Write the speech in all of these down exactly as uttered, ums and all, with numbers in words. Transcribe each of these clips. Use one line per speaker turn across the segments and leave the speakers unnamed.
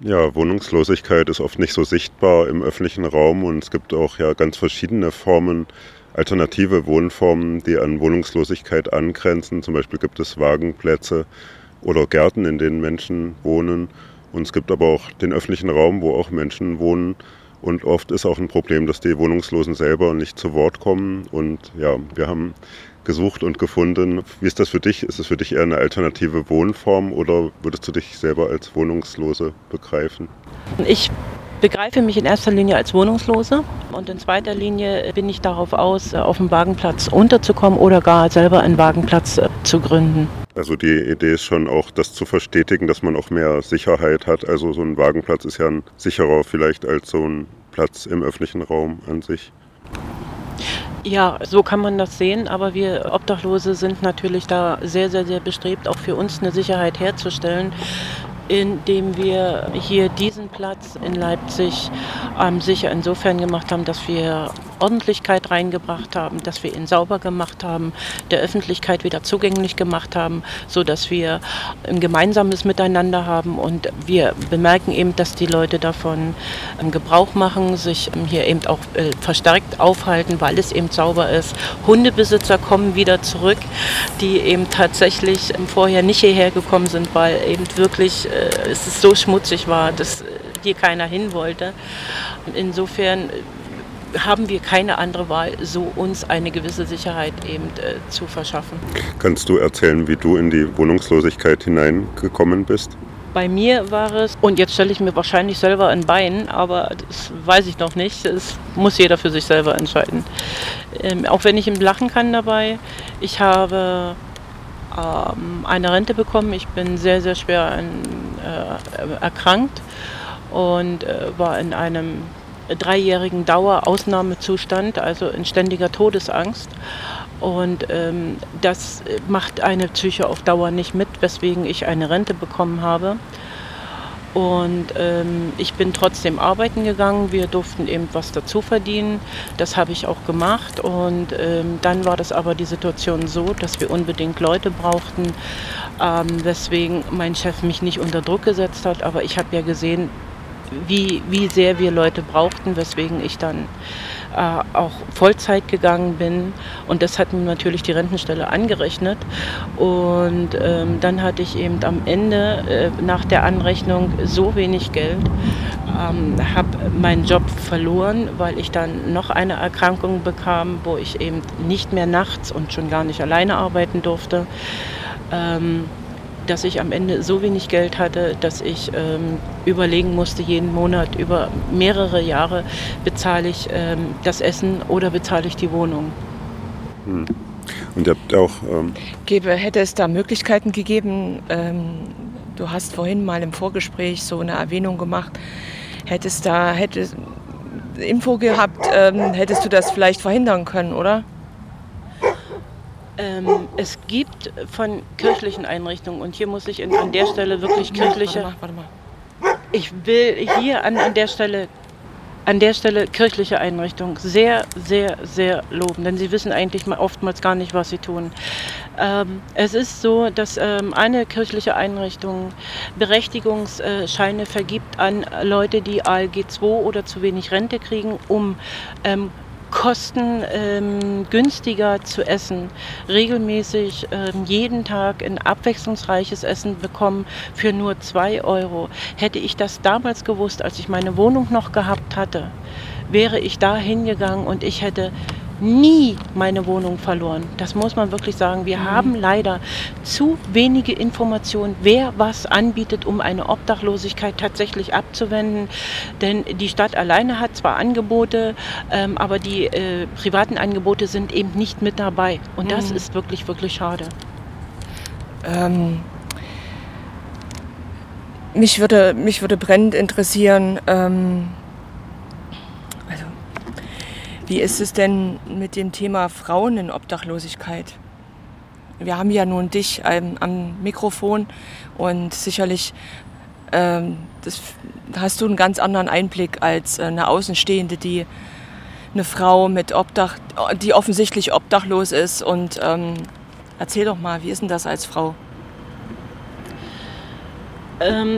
Ja, Wohnungslosigkeit ist oft nicht so sichtbar im öffentlichen Raum und es gibt auch ja ganz verschiedene Formen, alternative Wohnformen, die an Wohnungslosigkeit angrenzen. Zum Beispiel gibt es Wagenplätze oder Gärten, in denen Menschen wohnen. Und es gibt aber auch den öffentlichen Raum, wo auch Menschen wohnen. Und oft ist auch ein Problem, dass die Wohnungslosen selber nicht zu Wort kommen. Und ja, wir haben gesucht und gefunden. Wie ist das für dich? Ist es für dich eher eine alternative Wohnform oder würdest du dich selber als Wohnungslose begreifen?
Ich begreife mich in erster Linie als Wohnungslose und in zweiter Linie bin ich darauf aus, auf dem Wagenplatz unterzukommen oder gar selber einen Wagenplatz zu gründen.
Also die Idee ist schon auch, das zu verstetigen, dass man auch mehr Sicherheit hat. Also so ein Wagenplatz ist ja ein sicherer vielleicht als so ein Platz im öffentlichen Raum an sich.
Ja, so kann man das sehen, aber wir Obdachlose sind natürlich da sehr, sehr, sehr bestrebt, auch für uns eine Sicherheit herzustellen, indem wir hier diesen Platz in Leipzig ähm, sicher insofern gemacht haben, dass wir Ordentlichkeit reingebracht haben, dass wir ihn sauber gemacht haben, der Öffentlichkeit wieder zugänglich gemacht haben, sodass wir ein gemeinsames Miteinander haben und wir bemerken eben, dass die Leute davon ähm, Gebrauch machen, sich ähm, hier eben auch äh, verstärkt aufhalten, weil es eben sauber ist. Hundebesitzer kommen wieder zurück, die eben tatsächlich ähm, vorher nicht hierher gekommen sind, weil eben wirklich äh, es so schmutzig war, dass hier keiner hin wollte. Insofern haben wir keine andere Wahl, so uns eine gewisse Sicherheit eben äh, zu verschaffen.
Kannst du erzählen, wie du in die Wohnungslosigkeit hineingekommen bist?
Bei mir war es, und jetzt stelle ich mir wahrscheinlich selber ein Bein, aber das weiß ich noch nicht, das muss jeder für sich selber entscheiden. Ähm, auch wenn ich ihm lachen kann dabei, ich habe ähm, eine Rente bekommen, ich bin sehr, sehr schwer an, äh, erkrankt und äh, war in einem dreijährigen Dauerausnahmezustand, also in ständiger Todesangst. Und ähm, das macht eine Psyche auf Dauer nicht mit, weswegen ich eine Rente bekommen habe. Und ähm, ich bin trotzdem arbeiten gegangen. Wir durften eben was dazu verdienen. Das habe ich auch gemacht. Und ähm, dann war das aber die Situation so, dass wir unbedingt Leute brauchten, ähm, weswegen mein Chef mich nicht unter Druck gesetzt hat. Aber ich habe ja gesehen, wie, wie sehr wir Leute brauchten, weswegen ich dann äh, auch Vollzeit gegangen bin. Und das hat mir natürlich die Rentenstelle angerechnet. Und ähm, dann hatte ich eben am Ende äh, nach der Anrechnung so wenig Geld, ähm, habe meinen Job verloren, weil ich dann noch eine Erkrankung bekam, wo ich eben nicht mehr nachts und schon gar nicht alleine arbeiten durfte. Ähm, dass ich am Ende so wenig Geld hatte, dass ich ähm, überlegen musste, jeden Monat über mehrere Jahre bezahle ich ähm, das Essen oder bezahle ich die Wohnung.
Hm. Und ihr habt auch... Ähm
Gäbe, hätte es da Möglichkeiten gegeben, ähm, du hast vorhin mal im Vorgespräch so eine Erwähnung gemacht, hättest da, hättest Info gehabt, ähm, hättest du das vielleicht verhindern können, oder?
Ähm, es gibt von kirchlichen Einrichtungen, und hier muss ich in, an der Stelle wirklich kirchliche...
Warte mal, warte mal.
Ich will hier an, an der Stelle... An der Stelle kirchliche Einrichtungen sehr, sehr, sehr loben, denn sie wissen eigentlich mal oftmals gar nicht, was sie tun. Ähm, es ist so, dass ähm, eine kirchliche Einrichtung Berechtigungsscheine vergibt an Leute, die A L G zwei oder zu wenig Rente kriegen, um ähm, Kosten ähm, günstiger zu essen, regelmäßig ähm, jeden Tag ein abwechslungsreiches Essen bekommen für nur zwei Euro. Hätte ich das damals gewusst, als ich meine Wohnung noch gehabt hatte, wäre ich da hingegangen und ich hätte nie meine Wohnung verloren. Das muss man wirklich sagen. Wir mhm. haben leider zu wenige Informationen, wer was anbietet, um eine Obdachlosigkeit tatsächlich abzuwenden. Denn die Stadt alleine hat zwar Angebote, ähm, aber die äh, privaten Angebote sind eben nicht mit dabei. Und das mhm. ist wirklich, wirklich schade.
Ähm, mich würde, mich würde brennend interessieren, ähm, wie ist es denn mit dem Thema Frauen in Obdachlosigkeit? Wir haben ja nun dich ähm, am Mikrofon und sicherlich ähm, das, hast du einen ganz anderen Einblick als eine Außenstehende, die eine Frau mit Obdach, die offensichtlich obdachlos ist. Und ähm, erzähl doch mal, wie ist denn das als Frau?
Ähm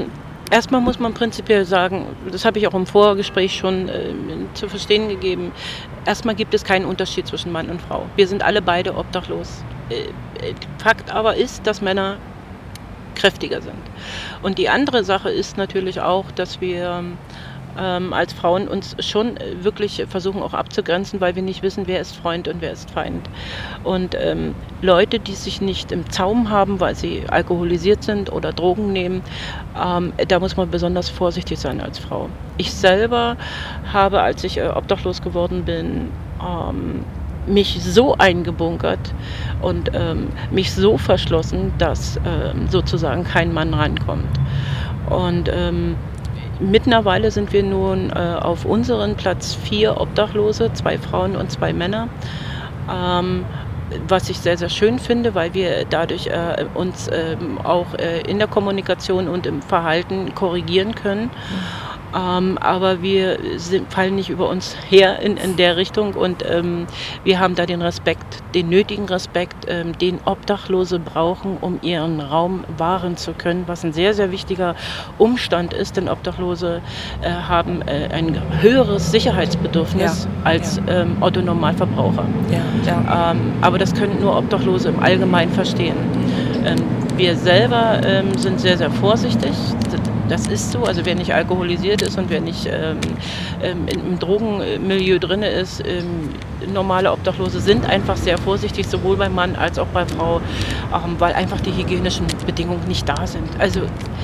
Erstmal muss man prinzipiell sagen, das habe ich auch im Vorgespräch schon äh, zu verstehen gegeben, erstmal gibt es keinen Unterschied zwischen Mann und Frau. Wir sind alle beide obdachlos. Äh, Fakt aber ist, dass Männer kräftiger sind. Und die andere Sache ist natürlich auch, dass wir ähm, als Frauen uns schon wirklich versuchen auch abzugrenzen, weil wir nicht wissen, wer ist Freund und wer ist Feind. Und ähm, Leute, die sich nicht im Zaum haben, weil sie alkoholisiert sind oder Drogen nehmen, ähm, da muss man besonders vorsichtig sein als Frau. Ich selber habe, als ich äh, obdachlos geworden bin, ähm, mich so eingebunkert und ähm, mich so verschlossen, dass ähm, sozusagen kein Mann rankommt. Und ähm, mittlerweile sind wir nun äh, auf unseren Platz vier Obdachlose, zwei Frauen und zwei Männer. Ähm, was ich sehr, sehr schön finde, weil wir dadurch äh, uns äh, auch äh, in der Kommunikation und im Verhalten korrigieren können. Ähm, aber wir sind, fallen nicht über uns her in, in der Richtung und ähm, wir haben da den Respekt, den nötigen Respekt, ähm, den Obdachlose brauchen, um ihren Raum wahren zu können, was ein sehr, sehr wichtiger Umstand ist, denn Obdachlose äh, haben äh, ein höheres Sicherheitsbedürfnis
Ja,
als
ja.
ähm, Otto-Normalverbraucher.
Ja, ja.
Ähm, aber das können nur Obdachlose im Allgemeinen verstehen. Ähm, wir selber ähm, sind sehr, sehr vorsichtig. Das ist so, also wer nicht alkoholisiert ist und wer nicht ähm, ähm, im Drogenmilieu drin ist, ähm, normale Obdachlose sind einfach sehr vorsichtig, sowohl beim Mann als auch bei Frau, ähm, weil einfach die hygienischen Bedingungen nicht da sind. Also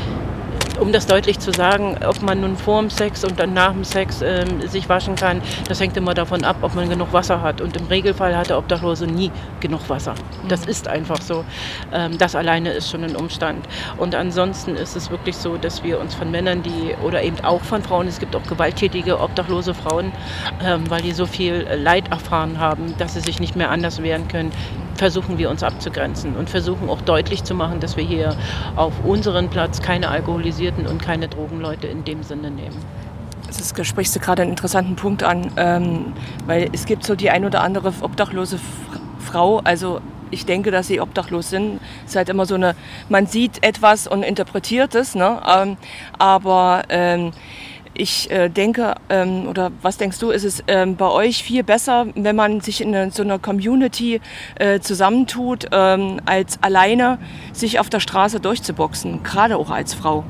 um das deutlich zu sagen, ob man nun vor dem Sex und dann nach dem Sex ähm, sich waschen kann, das hängt immer davon ab, ob man genug Wasser hat. Und im Regelfall hat der Obdachlose nie genug Wasser. Das ist einfach so. Ähm, das alleine ist schon ein Umstand. Und ansonsten ist es wirklich so, dass wir uns von Männern, die oder eben auch von Frauen, es gibt auch gewalttätige, obdachlose Frauen, ähm, weil die so viel Leid erfahren haben, dass sie sich nicht mehr anders wehren können, versuchen wir uns abzugrenzen und versuchen auch deutlich zu machen, dass wir hier auf unseren Platz keine alkoholisierten und keine Drogenleute in dem Sinne nehmen.
Das ist, sprichst du gerade einen interessanten Punkt an, ähm, weil es gibt so die ein oder andere obdachlose F- Frau, also ich denke, dass sie obdachlos sind. Es ist halt immer so eine, man sieht etwas und interpretiert es, ne? ähm, aber ähm, ich äh, denke, ähm, oder was denkst du, ist es ähm, bei euch viel besser, wenn man sich in eine, so einer Community äh, zusammentut, ähm, als alleine sich auf der Straße durchzuboxen, gerade auch als Frau?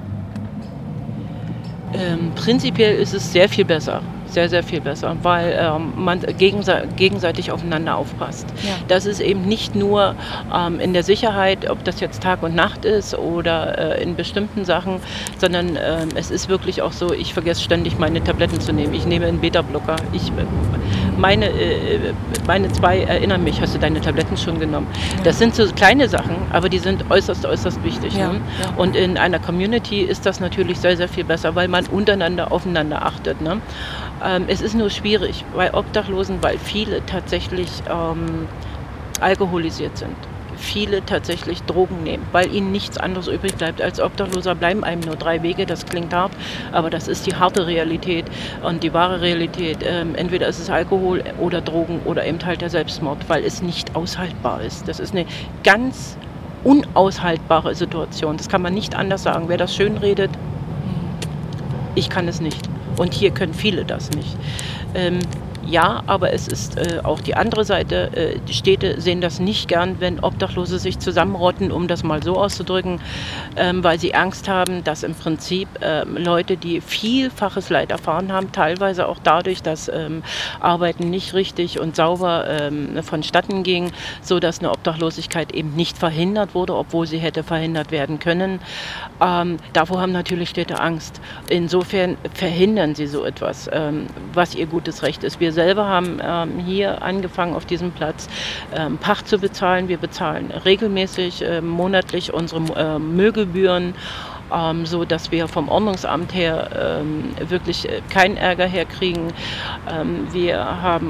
Ähm, prinzipiell ist es sehr viel besser. Sehr, sehr viel besser, weil ähm, man gegense- gegenseitig aufeinander aufpasst.
Ja.
Das ist eben nicht nur ähm, in der Sicherheit, ob das jetzt Tag und Nacht ist oder äh, in bestimmten Sachen, sondern ähm, es ist wirklich auch so, ich vergesse ständig meine Tabletten zu nehmen. Ich nehme einen Beta-Blocker. Ich, meine, äh, meine zwei erinnern mich, hast du deine Tabletten schon genommen? Ja. Das sind so kleine Sachen, aber die sind äußerst, äußerst wichtig.
Ja.
Ne?
Ja.
Und in einer Community ist das natürlich sehr, sehr viel besser, weil man untereinander aufeinander achtet. Ne? Ähm, es ist nur schwierig bei Obdachlosen, weil viele tatsächlich ähm, alkoholisiert sind. Viele tatsächlich Drogen nehmen, weil ihnen nichts anderes übrig bleibt. Als Obdachloser bleiben einem nur drei Wege, das klingt hart, aber das ist die harte Realität und die wahre Realität. Ähm, entweder ist es Alkohol oder Drogen oder eben halt der Selbstmord, weil es nicht aushaltbar ist. Das ist eine ganz unaushaltbare Situation. Das kann man nicht anders sagen. Wer das schön redet, ich kann es nicht. Und hier können viele das nicht. Ähm, ja, aber es ist äh, auch die andere Seite. Äh, die Städte sehen das nicht gern, wenn Obdachlose sich zusammenrotten, um das mal so auszudrücken, ähm, weil sie Angst haben, dass im Prinzip ähm, Leute, die vielfaches Leid erfahren haben, teilweise auch dadurch, dass ähm, Arbeiten nicht richtig und sauber ähm, vonstatten ging, sodass eine Obdachlosigkeit eben nicht verhindert wurde, obwohl sie hätte verhindert werden können. Ähm, davor haben natürlich Städte Angst. Insofern verhindern sie so etwas, ähm, was ihr gutes Recht ist. Wir selber haben ähm, hier angefangen, auf diesem Platz ähm, Pacht zu bezahlen. Wir bezahlen regelmäßig äh, monatlich unsere äh, Müllgebühren, ähm, so dass wir vom Ordnungsamt her ähm, wirklich äh, keinen Ärger herkriegen. Ähm, wir haben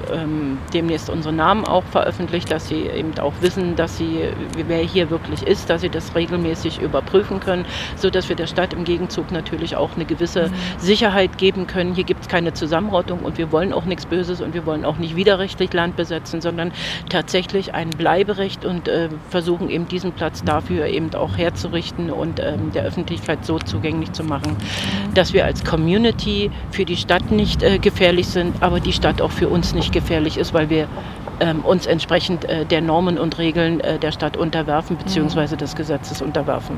ähm, demnächst unsere Namen auch veröffentlicht, dass sie eben auch wissen, dass sie, wer hier wirklich ist, dass sie das regelmäßig überprüfen können, sodass wir der Stadt im Gegenzug natürlich auch eine gewisse mhm. Sicherheit geben können. Hier gibt es keine Zusammenrottung und wir wollen auch nichts Böses und wir wollen auch nicht widerrechtlich Land besetzen, sondern tatsächlich ein Bleiberecht und äh, versuchen eben diesen Platz dafür eben auch herzurichten und ähm, der Öffentlichkeit so zugänglich zu machen, dass wir als Community für die Stadt nicht äh, gefährlich sind, aber die Stadt auch für uns nicht gefährlich ist, weil wir ähm, uns entsprechend äh, der Normen und Regeln äh, der Stadt unterwerfen bzw. des Gesetzes unterwerfen.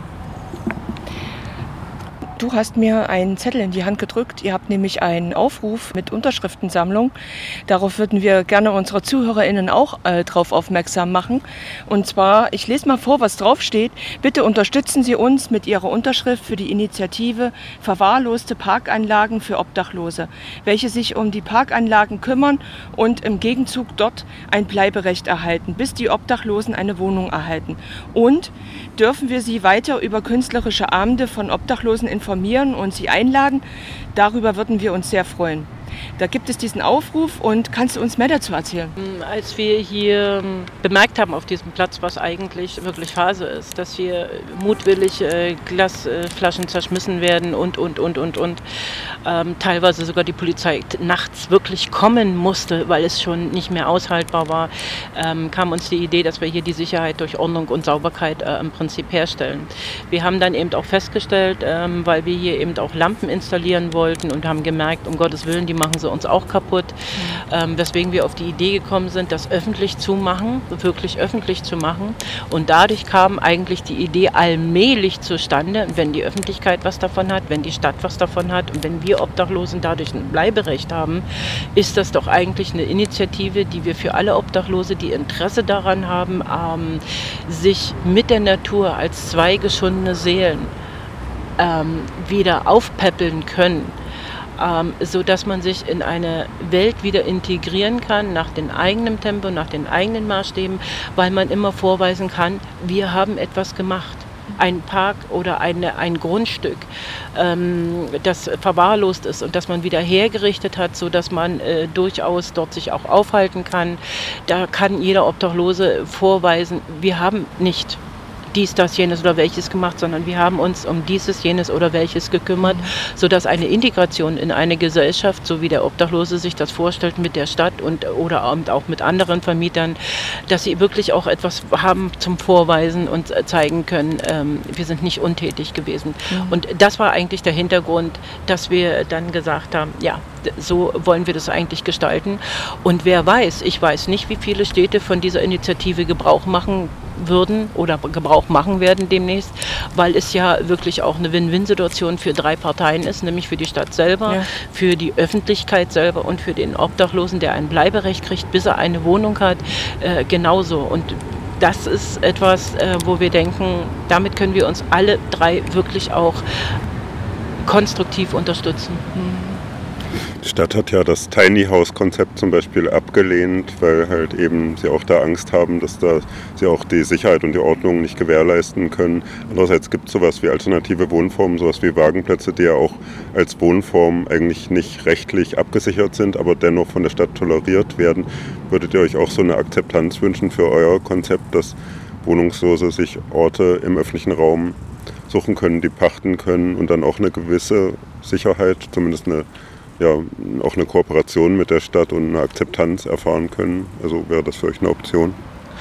Du hast mir einen Zettel in die Hand gedrückt. Ihr habt nämlich einen Aufruf mit Unterschriftensammlung. Darauf würden wir gerne unsere ZuhörerInnen auch äh, drauf aufmerksam machen. Und zwar, ich lese mal vor, was draufsteht. Bitte unterstützen Sie uns mit Ihrer Unterschrift für die Initiative Verwahrloste Parkanlagen für Obdachlose, welche sich um die Parkanlagen kümmern und im Gegenzug dort ein Bleiberecht erhalten, bis die Obdachlosen eine Wohnung erhalten. Und dürfen wir Sie weiter über künstlerische Abende von Obdachlosen informieren und Sie einladen. Darüber würden wir uns sehr freuen. Da gibt es diesen Aufruf und kannst du uns mehr dazu erzählen?
Als wir hier bemerkt haben auf diesem Platz, was eigentlich wirklich Phase ist, dass hier mutwillig äh, Glasflaschen zerschmissen werden und, und, und, und, und ähm, teilweise sogar die Polizei nachts wirklich kommen musste, weil es schon nicht mehr aushaltbar war, ähm, kam uns die Idee, dass wir hier die Sicherheit durch Ordnung und Sauberkeit äh, im Prinzip herstellen. Wir haben dann eben auch festgestellt, ähm, weil wir hier eben auch Lampen installieren wollten und haben gemerkt, um Gottes Willen, die machen sie uns auch kaputt, mhm. ähm, weswegen wir auf die Idee gekommen sind, das öffentlich zu machen, wirklich öffentlich zu machen. Und dadurch kam eigentlich die Idee allmählich zustande, wenn die Öffentlichkeit was davon hat, wenn die Stadt was davon hat und wenn wir Obdachlosen dadurch ein Bleiberecht haben, ist das doch eigentlich eine Initiative, die wir für alle Obdachlose, die Interesse daran haben, ähm, sich mit der Natur als zwei geschundene Seelen ähm, wieder aufpäppeln können. Ähm, so dass man sich in eine Welt wieder integrieren kann, nach dem eigenen Tempo, nach den eigenen Maßstäben, weil man immer vorweisen kann, wir haben etwas gemacht. Ein Park oder eine, ein Grundstück, ähm, das verwahrlost ist und das man wieder hergerichtet hat, sodass man äh, durchaus dort sich auch aufhalten kann. Da kann jeder Obdachlose vorweisen, wir haben nicht dies, das, jenes oder welches gemacht, sondern wir haben uns um dieses, jenes oder welches gekümmert, sodass eine Integration in eine Gesellschaft, so wie der Obdachlose sich das vorstellt mit der Stadt und oder auch mit anderen Vermietern, dass sie wirklich auch etwas haben zum Vorweisen und zeigen können, ähm, wir sind nicht untätig gewesen. Mhm. Und das war eigentlich der Hintergrund, dass wir dann gesagt haben, ja, so wollen wir das eigentlich gestalten. Und wer weiß, ich weiß nicht, wie viele Städte von dieser Initiative Gebrauch machen würden oder Gebrauch machen werden demnächst, weil es ja wirklich auch eine Win-Win-Situation für drei Parteien ist, nämlich für die Stadt selber, ja. für die Öffentlichkeit selber und für den Obdachlosen, der ein Bleiberecht kriegt, bis er eine Wohnung hat, äh, genauso. Und das ist etwas, äh, wo wir denken, damit können wir uns alle drei wirklich auch konstruktiv unterstützen.
Mhm.
Die Stadt hat ja das Tiny House-Konzept zum Beispiel abgelehnt, weil halt eben sie auch da Angst haben, dass da sie auch die Sicherheit und die Ordnung nicht gewährleisten können. Andererseits gibt es sowas wie alternative Wohnformen, sowas wie Wagenplätze, die ja auch als Wohnform eigentlich nicht rechtlich abgesichert sind, aber dennoch von der Stadt toleriert werden. Würdet ihr euch auch so eine Akzeptanz wünschen für euer Konzept, dass Wohnungslose sich Orte im öffentlichen Raum suchen können, die pachten können und dann auch eine gewisse Sicherheit, zumindest eine ja, auch eine Kooperation mit der Stadt und eine Akzeptanz erfahren können. Also wäre das für euch eine Option?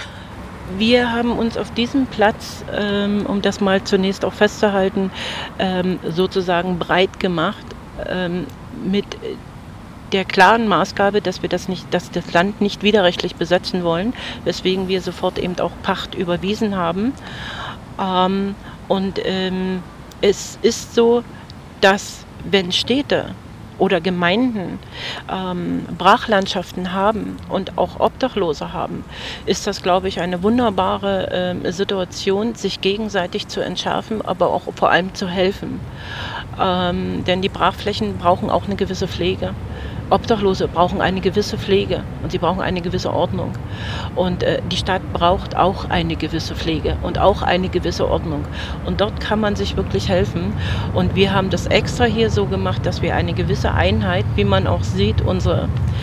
Wir haben uns auf diesem Platz, ähm, um das mal zunächst auch festzuhalten, ähm, sozusagen breit gemacht ähm, mit der klaren Maßgabe, dass wir das nicht, dass das Land nicht widerrechtlich besetzen wollen, weswegen wir sofort eben auch Pacht überwiesen haben. Ähm, und ähm, es ist so, dass wenn Städte oder Gemeinden ähm, Brachlandschaften haben und auch Obdachlose haben, ist das, glaube ich, eine wunderbare äh, Situation, sich gegenseitig zu entschärfen, aber auch vor allem zu helfen. Ähm, denn die Brachflächen brauchen auch eine gewisse Pflege. Obdachlose brauchen eine gewisse Pflege und sie brauchen eine gewisse Ordnung. Und äh, die Stadt braucht auch eine gewisse Pflege und auch eine gewisse Ordnung. Und dort kann man sich wirklich helfen. Und wir haben das extra hier so gemacht, dass wir eine gewisse Einheit, wie man auch sieht, unsere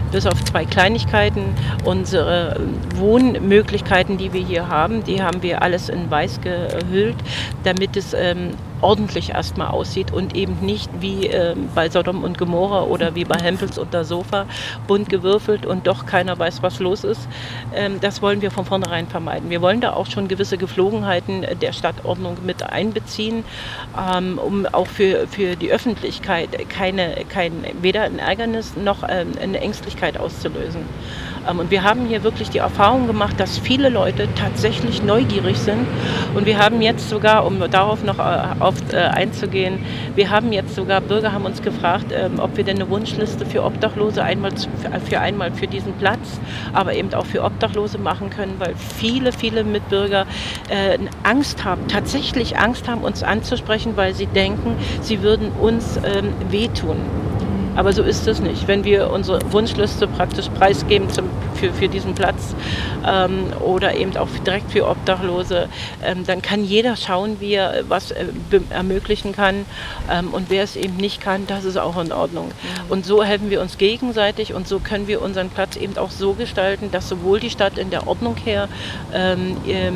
bis auf zwei Kleinigkeiten. Unsere Wohnmöglichkeiten, die wir hier haben, die haben wir alles in weiß gehüllt, damit es ähm, ordentlich erstmal aussieht und eben nicht wie äh, bei Sodom und Gomorra oder wie bei Hempels unter Sofa, bunt gewürfelt und doch keiner weiß, was los ist. Ähm, das wollen wir von vornherein vermeiden. Wir wollen da auch schon gewisse Geflogenheiten der Stadtordnung mit einbeziehen, ähm, um auch für, für die Öffentlichkeit keine, kein, weder ein Ärgernis noch ähm, eine Ängstlichkeit auszulösen. Ähm, und wir haben hier wirklich die Erfahrung gemacht, dass viele Leute tatsächlich neugierig sind und wir haben jetzt sogar, um darauf noch äh, auf, äh, einzugehen, wir haben jetzt sogar, Bürger haben uns gefragt, äh, ob wir denn eine Wunschliste für Obdachlose einmal zu, für einmal für diesen Platz, aber eben auch für Obdachlose machen können, weil viele, viele Mitbürger äh, Angst haben, tatsächlich Angst haben, uns anzusprechen, weil sie denken, sie würden uns ähm, wehtun. Aber so ist es nicht. Wenn wir unsere Wunschliste praktisch preisgeben zum, für, für diesen Platz ähm, oder eben auch direkt für Obdachlose, ähm, dann kann jeder schauen, wie er was äh, ermöglichen kann. Ähm, und wer es eben nicht kann, das ist auch in Ordnung. Mhm. Und so helfen wir uns gegenseitig und so können wir unseren Platz eben auch so gestalten, dass sowohl die Stadt in der Ordnung her ähm,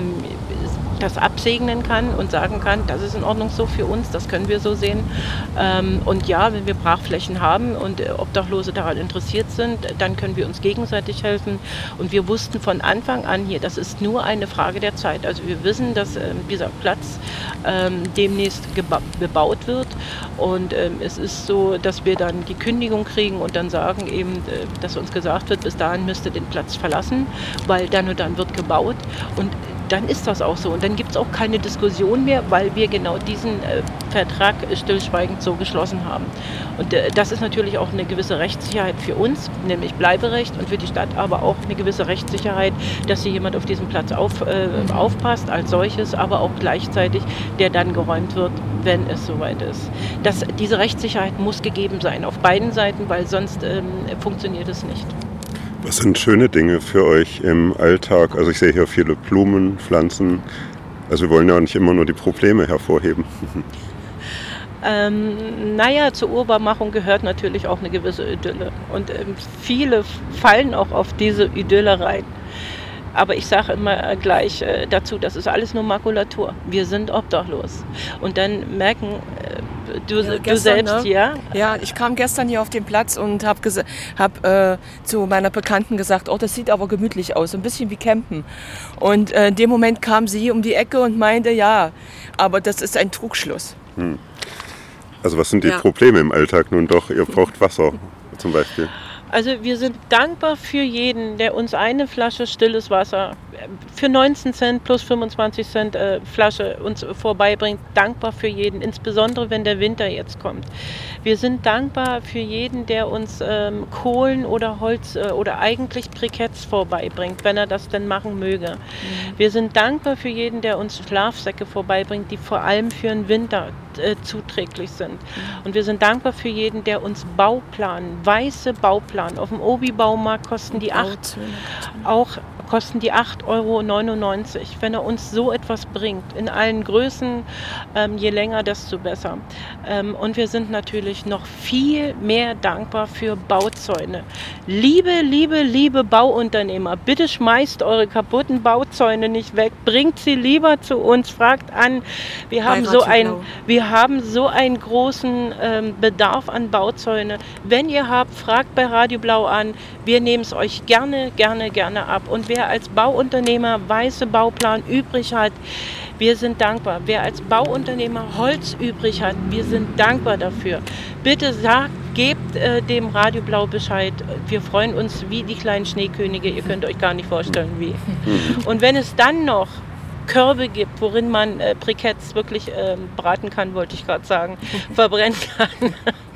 das absegnen kann und sagen kann, das ist in Ordnung so für uns, das können wir so sehen. Ähm, und ja, wenn wir Brachflächen haben und äh, Obdachlose daran interessiert sind, dann können wir uns gegenseitig helfen. Und wir wussten von Anfang an hier, das ist nur eine Frage der Zeit. Also wir wissen, dass äh, dieser Platz ähm, demnächst geba- bebaut wird. Und ähm, es ist so, dass wir dann die Kündigung kriegen und dann sagen eben, äh, dass uns gesagt wird, bis dahin müsst ihr den Platz verlassen, weil dann und dann wird gebaut. Und dann ist das auch so. Und dann gibt es auch keine Diskussion mehr, weil wir genau diesen äh, Vertrag stillschweigend so geschlossen haben. Und äh, das ist natürlich auch eine gewisse Rechtssicherheit für uns, nämlich Bleiberecht und für die Stadt, aber auch eine gewisse Rechtssicherheit, dass hier jemand auf diesem Platz auf, äh, aufpasst als solches, aber auch gleichzeitig, der dann geräumt wird, wenn es soweit ist. Das, diese Rechtssicherheit muss gegeben sein auf beiden Seiten, weil sonst ähm, funktioniert es nicht.
Was sind schöne Dinge für euch im Alltag? Also ich sehe hier viele Blumen, Pflanzen. Also wir wollen ja nicht immer nur die Probleme hervorheben.
Ähm, naja, zur Urbarmachung gehört natürlich auch eine gewisse Idylle. Und ähm, viele fallen auch auf diese Idylle rein. Aber ich sage immer gleich äh, dazu, das ist alles nur Makulatur. Wir sind obdachlos. Und dann merken äh, du,
ja,
du
gestern,
selbst,
ne?
ja?
Ja, ich kam gestern hier auf den Platz und habe gesa- hab, äh, zu meiner Bekannten gesagt, oh, das sieht aber gemütlich aus, so ein bisschen wie Campen. Und äh, in dem Moment kam sie um die Ecke und meinte, ja, aber das ist ein Trugschluss.
Hm. Also was sind die
ja.
Probleme im Alltag nun doch? Ihr braucht Wasser zum Beispiel.
Also wir sind dankbar für jeden, der uns eine Flasche stilles Wasser für neunzehn Cent plus fünfundzwanzig Cent äh, Flasche uns vorbeibringt. Dankbar für jeden, insbesondere wenn der Winter jetzt kommt. Wir sind dankbar für jeden, der uns ähm, Kohlen oder Holz äh, oder eigentlich Briketts vorbeibringt, wenn er das denn machen möge. Mhm. Wir sind dankbar für jeden, der uns Schlafsäcke vorbeibringt, die vor allem für den Winter äh, zuträglich sind. Mhm. Und wir sind dankbar für jeden, der uns Bauplan, weiße Bauplan, auf dem Obi-Baumarkt kosten die acht, auch kosten die acht Euro neunundneunzig. Wenn er uns so etwas bringt, in allen Größen, ähm, je länger, desto besser. Ähm, und wir sind natürlich noch viel mehr dankbar für Bauzäune. Liebe, liebe, liebe Bauunternehmer, bitte schmeißt eure kaputten Bauzäune nicht weg, bringt sie lieber zu uns, fragt an. Wir haben, so, ein, wir haben so einen großen ähm, Bedarf an Bauzäune. Wenn ihr habt, fragt bei Radio Blau an. Wir nehmen es euch gerne, gerne, gerne ab. Und wer als Bauunternehmer weiße Bauplan übrig hat, wir sind dankbar. Wer als Bauunternehmer Holz übrig hat, wir sind dankbar dafür. Bitte sagt, gebt äh, dem Radio Blau Bescheid. Wir freuen uns wie die kleinen Schneekönige. Ihr könnt euch gar nicht vorstellen, wie. Und wenn es dann noch Körbe gibt, worin man äh, Briketts wirklich äh, braten kann, wollte ich gerade sagen, verbrennen kann.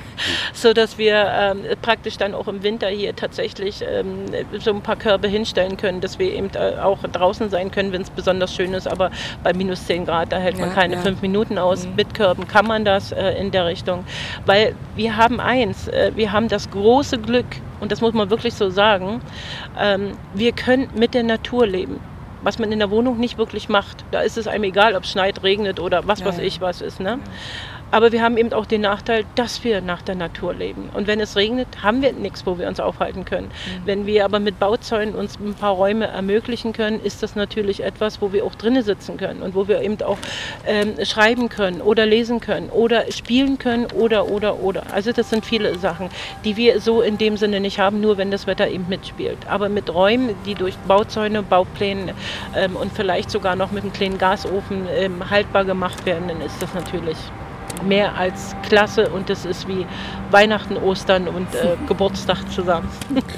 So dass wir ähm, praktisch dann auch im Winter hier tatsächlich ähm, so ein paar Körbe hinstellen können, dass wir eben äh, auch draußen sein können, wenn es besonders schön ist, aber bei minus zehn Grad, da hält man ja, keine ja. fünf Minuten aus. Mhm. Mit Körben kann man das äh, in der Richtung, weil wir haben eins, äh, wir haben das große Glück, und das muss man wirklich so sagen, ähm, wir können mit der Natur leben. Was man in der Wohnung nicht wirklich macht. Da ist es einem egal, ob es schneit, regnet oder was ja, weiß ich was ist. Ne? Aber wir haben eben auch den Nachteil, dass wir nach der Natur leben. Und wenn es regnet, haben wir nichts, wo wir uns aufhalten können. Mhm. Wenn wir aber mit Bauzäunen uns ein paar Räume ermöglichen können, ist das natürlich etwas, wo wir auch drinnen sitzen können und wo wir eben auch ähm, schreiben können oder lesen können oder spielen können oder, oder, oder. Also das sind viele Sachen, die wir so in dem Sinne nicht haben, nur wenn das Wetter eben mitspielt. Aber mit Räumen, die durch Bauzäune, Baupläne ähm, und vielleicht sogar noch mit einem kleinen Gasofen ähm, haltbar gemacht werden, dann ist das natürlich mehr als klasse und das ist wie Weihnachten, Ostern und äh, Geburtstag zusammen.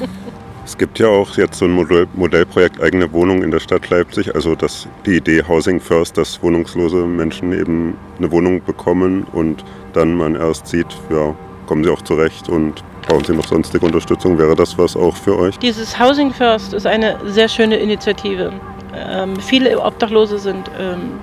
Es gibt ja auch jetzt so ein Modell, Modellprojekt eigene Wohnung in der Stadt Leipzig, also dass die Idee Housing First, dass wohnungslose Menschen eben eine Wohnung bekommen und dann man erst sieht, ja, kommen sie auch zurecht und brauchen sie noch sonstige Unterstützung. Wäre das was auch für euch?
Dieses Housing First ist eine sehr schöne Initiative. Ähm, viele Obdachlose sind ähm,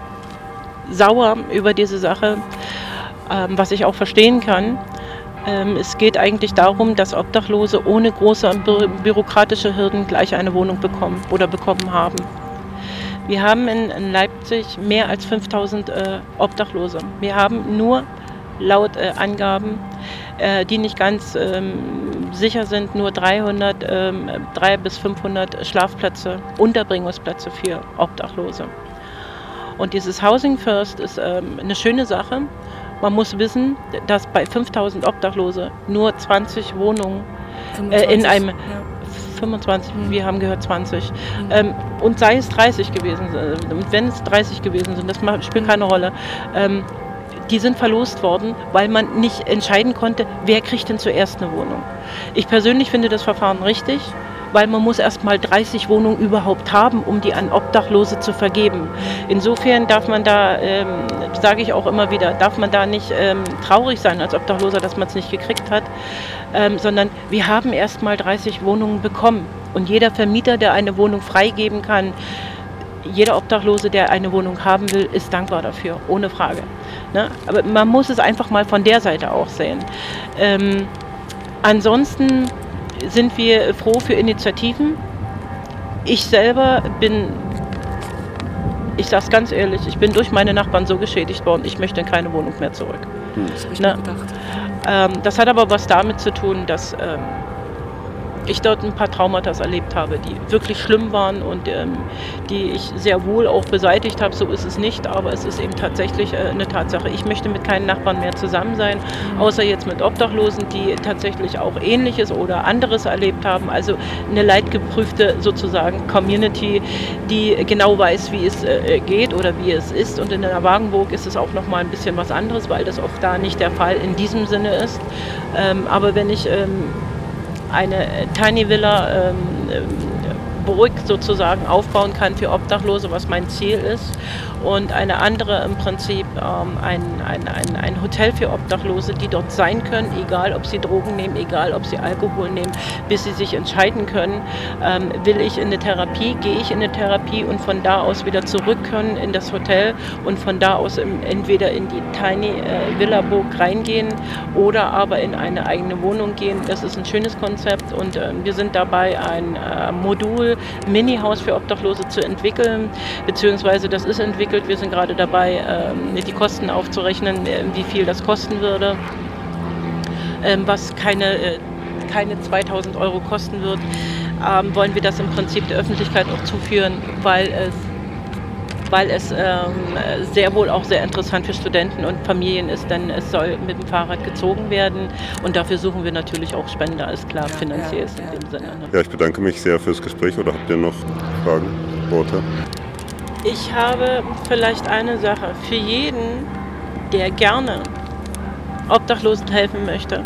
sauer über diese Sache. Ähm, was ich auch verstehen kann. Ähm, es geht eigentlich darum, dass Obdachlose ohne große bü- bürokratische Hürden gleich eine Wohnung bekommen oder bekommen haben. Wir haben in, in Leipzig mehr als fünftausend äh, Obdachlose. Wir haben nur laut äh, Angaben, äh, die nicht ganz ähm, sicher sind, nur dreihundert, ähm, dreihundert bis fünfhundert Schlafplätze, Unterbringungsplätze für Obdachlose. Und dieses Housing First ist ähm, eine schöne Sache. Man muss wissen, dass bei fünftausend Obdachlose nur zwanzig Wohnungen äh, in einem... Ja. fünfundzwanzig, mhm. Wir haben gehört zwanzig. Mhm. Ähm, und sei es dreißig gewesen sind, und wenn es dreißig gewesen sind, das spielt keine Rolle. Ähm, die sind verlost worden, weil man nicht entscheiden konnte, wer kriegt denn zuerst eine Wohnung. Ich persönlich finde das Verfahren richtig, weil man muss erst mal dreißig Wohnungen überhaupt haben, um die an Obdachlose zu vergeben. Insofern darf man da, ähm, sage ich auch immer wieder, darf man da nicht ähm, traurig sein als Obdachloser, dass man es nicht gekriegt hat, ähm, sondern wir haben erst mal dreißig Wohnungen bekommen. Und jeder Vermieter, der eine Wohnung freigeben kann, jeder Obdachlose, der eine Wohnung haben will, ist dankbar dafür, ohne Frage. Ne? Aber man muss es einfach mal von der Seite auch sehen. Ähm, ansonsten sind wir froh für Initiativen. Ich selber bin, ich sage es ganz ehrlich, ich bin durch meine Nachbarn so geschädigt worden, ich möchte in keine Wohnung mehr zurück.
Hm. Das habe ich mir gedacht.
Ähm, das hat aber was damit zu tun, dass ähm, ich dort ein paar Traumata erlebt habe, die wirklich schlimm waren und ähm, die ich sehr wohl auch beseitigt habe. So ist es nicht, aber es ist eben tatsächlich äh, eine Tatsache. Ich möchte mit keinen Nachbarn mehr zusammen sein, außer jetzt mit Obdachlosen, die tatsächlich auch Ähnliches oder anderes erlebt haben. Also eine leidgeprüfte sozusagen Community, die genau weiß, wie es äh, geht oder wie es ist. Und in der Wagenburg ist es auch noch mal ein bisschen was anderes, weil das oft da nicht der Fall in diesem Sinne ist. Ähm, aber wenn ich ähm, eine Tiny Villa ähm, beruhigt sozusagen aufbauen kann für Obdachlose, was mein Ziel ist. Und eine andere im Prinzip ähm, ein, ein, ein, ein Hotel für Obdachlose, die dort sein können, egal ob sie Drogen nehmen, egal ob sie Alkohol nehmen, bis sie sich entscheiden können, ähm, will ich in eine Therapie, gehe ich in eine Therapie und von da aus wieder zurück können in das Hotel und von da aus im, entweder in die Tiny äh, Villa Burg reingehen oder aber in eine eigene Wohnung gehen. Das ist ein schönes Konzept und äh, wir sind dabei, ein äh, Modul Mini-Haus für Obdachlose zu entwickeln, beziehungsweise das ist entwickelt. Wir sind gerade dabei, ähm, die Kosten aufzurechnen, äh, wie viel das kosten würde, ähm, was keine, äh, keine zweitausend Euro kosten wird. Ähm, wollen wir das im Prinzip der Öffentlichkeit auch zuführen, weil es, weil es ähm, sehr wohl auch sehr interessant für Studenten und Familien ist, denn es soll mit dem Fahrrad gezogen werden und dafür suchen wir natürlich auch Spender, ist klar, finanziell ist in dem Sinne. Ne?
Ja, ich bedanke mich sehr fürs Gespräch. Oder habt ihr noch Fragen, Worte?
Ich habe vielleicht eine Sache für jeden, der gerne Obdachlosen helfen möchte.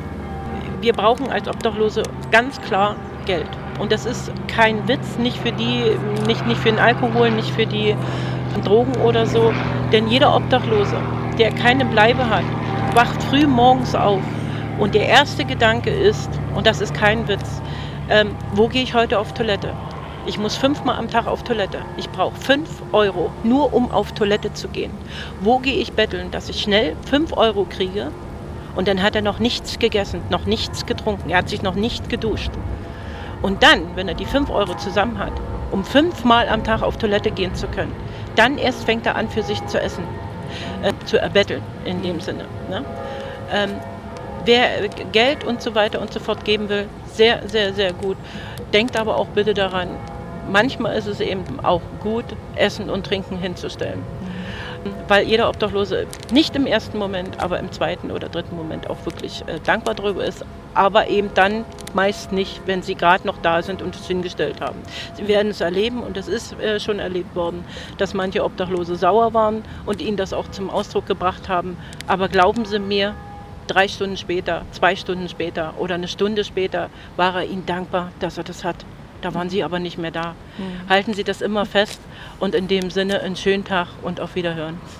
Wir brauchen als Obdachlose ganz klar Geld. Und das ist kein Witz, nicht für die, nicht, nicht für den Alkohol, nicht für die Drogen oder so. Denn jeder Obdachlose, der keine Bleibe hat, wacht früh morgens auf. Und der erste Gedanke ist, und das ist kein Witz, ähm, wo gehe ich heute auf Toilette? Ich muss fünfmal am Tag auf Toilette. Ich brauche fünf Euro, nur um auf Toilette zu gehen. Wo gehe ich betteln, dass ich schnell fünf Euro kriege und dann hat er noch nichts gegessen, noch nichts getrunken, er hat sich noch nicht geduscht. Und dann, wenn er die fünf Euro zusammen hat, um fünfmal am Tag auf Toilette gehen zu können, dann erst fängt er an, für sich zu essen. äh, zu erbetteln in dem Sinne. Ne? Ähm, wer Geld und so weiter und so fort geben will, sehr, sehr, sehr gut. Denkt aber auch bitte daran, manchmal ist es eben auch gut, Essen und Trinken hinzustellen. Weil jeder Obdachlose nicht im ersten Moment, aber im zweiten oder dritten Moment auch wirklich äh, dankbar darüber ist, aber eben dann meist nicht, wenn sie gerade noch da sind und es hingestellt haben. Sie werden es erleben und es ist äh, schon erlebt worden, dass manche Obdachlose sauer waren und ihnen das auch zum Ausdruck gebracht haben. Aber glauben Sie mir, drei Stunden später, zwei Stunden später oder eine Stunde später war er ihnen dankbar, dass er das hat. Da waren sie aber nicht mehr da. Mhm. Halten Sie das immer fest und in dem Sinne einen schönen Tag und auf Wiederhören.